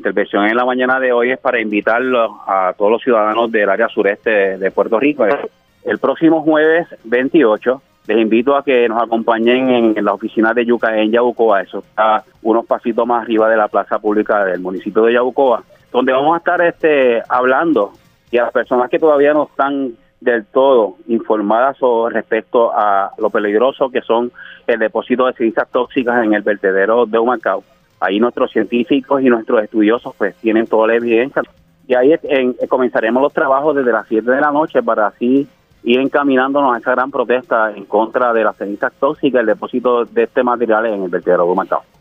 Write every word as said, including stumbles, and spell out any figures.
intervención en la mañana de hoy es para invitarlos a todos los ciudadanos del área sureste de Puerto Rico. El próximo jueves veintiocho les invito a que nos acompañen en, en la oficina de Yuca en Yabucoa. Eso está unos pasitos más arriba de la plaza pública del municipio de Yabucoa, donde vamos a estar este hablando, y a las personas que todavía no están del todo informadas sobre respecto a lo peligroso que son el depósito de cenizas tóxicas en el vertedero de Humacao. Ahí nuestros científicos y nuestros estudiosos pues tienen toda la evidencia, y ahí en, comenzaremos los trabajos desde las siete de la noche para así ir encaminándonos a esa gran protesta en contra de las cenizas tóxicas, el depósito de este material en el vertedero de Humacao.